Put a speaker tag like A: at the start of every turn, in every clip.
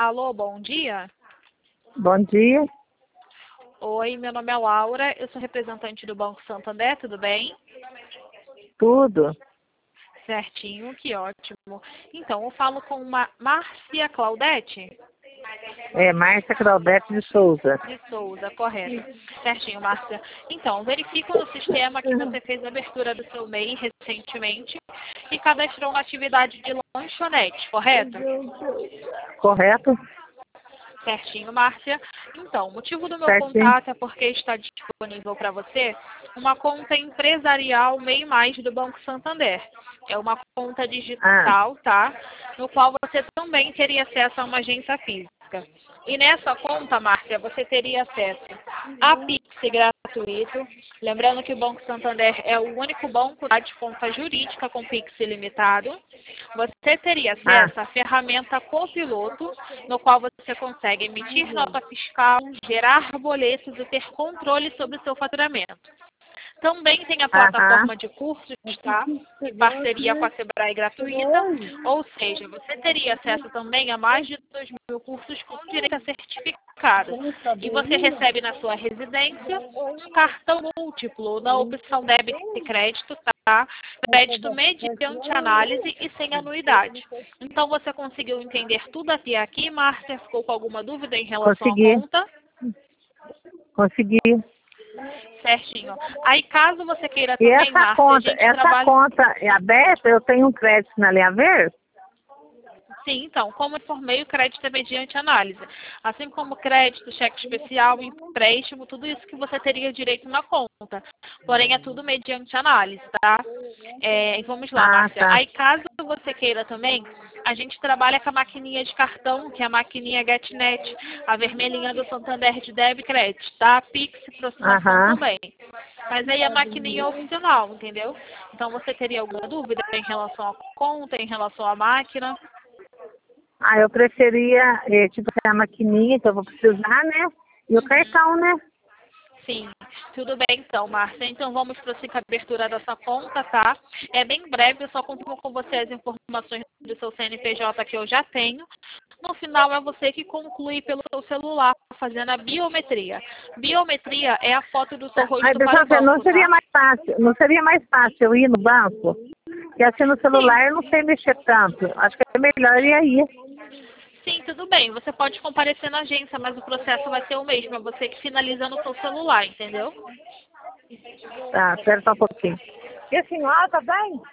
A: Alô, bom dia.
B: Bom dia.
A: Oi, meu nome é Laura, eu sou representante do Banco Santander, tudo bem?
B: Tudo.
A: Certinho, que ótimo. Então, eu falo com uma Márcia Claudete
B: É Márcia Claudete de Souza.
A: de Souza, correto. Certinho, Márcia. Então, verifico no sistema que você fez a abertura do seu MEI recentemente e cadastrou uma atividade de lanchonete, correto?
B: Correto?
A: Certinho, Márcia. Então, o motivo do meu
B: Certinho.
A: contato é porque está disponível para você uma conta empresarial MEI Mais do Banco Santander. É uma conta digital, tá? No qual você também teria acesso a uma agência física. E nessa conta, Márcia, você teria acesso a Pix gratuito. Lembrando que o Banco Santander é o único banco de conta jurídica com Pix ilimitado. Você teria acesso à ferramenta Copiloto, no qual você consegue emitir nota fiscal, gerar boletos e ter controle sobre o seu faturamento. Também tem a plataforma de cursos, tá? Em parceria com a Sebrae gratuita. Ou seja, você teria acesso também a mais de 2.000 cursos com direito a certificado. E você recebe na sua residência um cartão múltiplo na opção débito e crédito, tá? Crédito mediante análise e sem anuidade. Então, você conseguiu entender tudo até aqui, Márcia? Ficou com alguma dúvida em relação à conta?
B: Consegui.
A: Certinho. Aí, caso você queira
B: E
A: também, Márcia,
B: essa conta é aberta? Eu tenho um crédito na linha verde?
A: Sim, então, como eu informei, o crédito é mediante análise. Assim como crédito, cheque especial, empréstimo, tudo isso que você teria direito na conta. Porém, é tudo mediante análise, tá? E vamos lá, Márcia.
B: Tá.
A: Aí, caso você queira também, a gente trabalha com a maquininha de cartão, que é a maquininha GetNet, a vermelhinha do Santander de débito e crédito, tá? Pix e aproximação também. Mas aí a maquininha é opcional, entendeu? Então, você teria alguma dúvida em relação à conta, em relação à máquina?
B: Eu preferia, tipo, a maquininha que eu vou precisar, né? E o cartão, né?
A: Sim, tudo bem então, Márcia. Então vamos prosseguir com a abertura dessa conta, tá? É bem breve, eu só confirmo com você as informações do seu CNPJ que eu já tenho. No final é você que conclui pelo seu celular, fazendo a biometria. Biometria é a foto do seu rosto para o banco,
B: não seria mais fácil eu ir no banco? Porque assim no celular eu não sei mexer tanto. Acho que é melhor ir aí.
A: Sim, tudo bem. Você pode comparecer na agência, mas o processo vai ser o mesmo. É você que finaliza no seu celular, entendeu?
B: Tá, espera só um pouquinho. E a senhora, tá bem?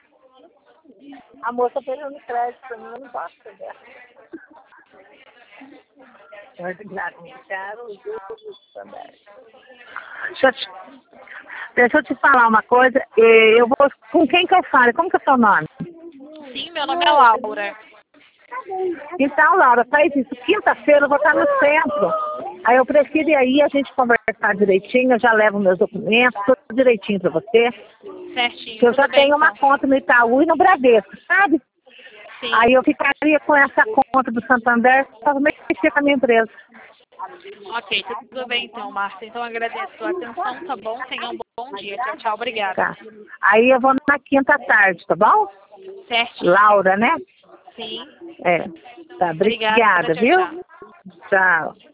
B: A moça pegando crédito pra mim, eu não posso pegar. Deixa eu te falar uma coisa. Eu vou. Com quem que eu falo? Como que é o seu nome?
A: Sim, meu nome é Laura.
B: Então, Laura, faz isso. Quinta-feira eu vou estar no centro. Aí eu prefiro ir aí, a gente conversar direitinho. Eu já levo meus documentos, tudo direitinho pra você.
A: Certinho.
B: Que eu já tenho uma conta no Itaú e no Bradesco, sabe?
A: Sim.
B: Aí eu ficaria com essa conta do Santander para mexer com a minha empresa.
A: Ok, tudo bem então, Márcia. Então agradeço a sua atenção, tá bom? Tenha um bom dia. Tchau, tchau. Obrigada.
B: Tá. Aí eu vou na quinta tarde, tá bom?
A: Certinho.
B: Laura, né?
A: Sim.
B: Tá, obrigada, viu?
A: Tchau.
B: Tchau.